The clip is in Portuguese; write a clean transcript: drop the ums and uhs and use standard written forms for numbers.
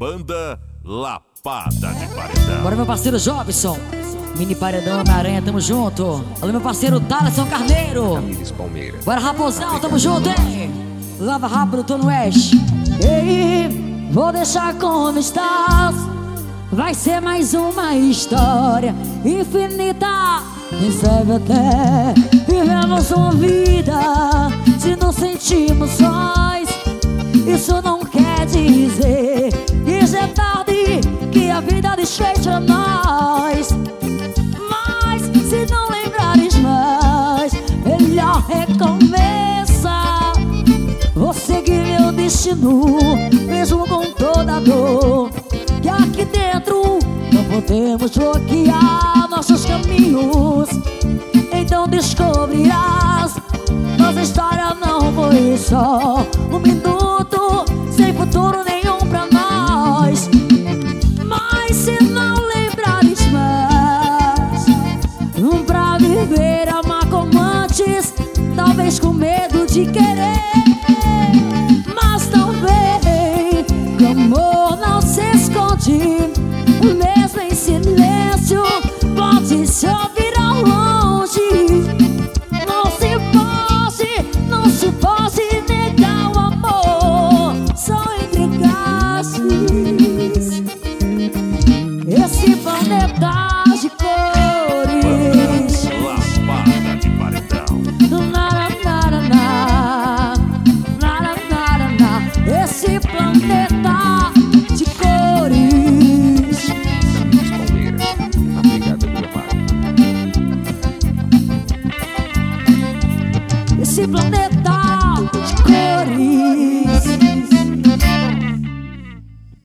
Banda Lapada de Paredão. Bora, meu parceiro Jobson, Mini Paredão, Homem-Aranha, tamo junto. Alô, meu parceiro Thaleson Carneiro. Bora, Raposão, tamo junto, hein? Lava rápido, tô no West. Ei, vou deixar como estás. Vai ser mais uma história infinita. Quem sabe até vivemos uma vida se nos sentimos sós. Isso não quer dizer que já é tarde, que a vida deixa nós. Mas se não lembrares mais, melhor recomeçar. Vou seguir meu destino, mesmo com toda a dor. Que aqui dentro não podemos bloquear nossos caminhos. Então descobrirás, nossa história não foi só um minuto sem futuro nenhum pra nós. Mas se não lembrares mais, pra viver, amar como antes, talvez com medo de querer. Mas também que o amor não se esconde, mesmo em silêncio pode se ouvir.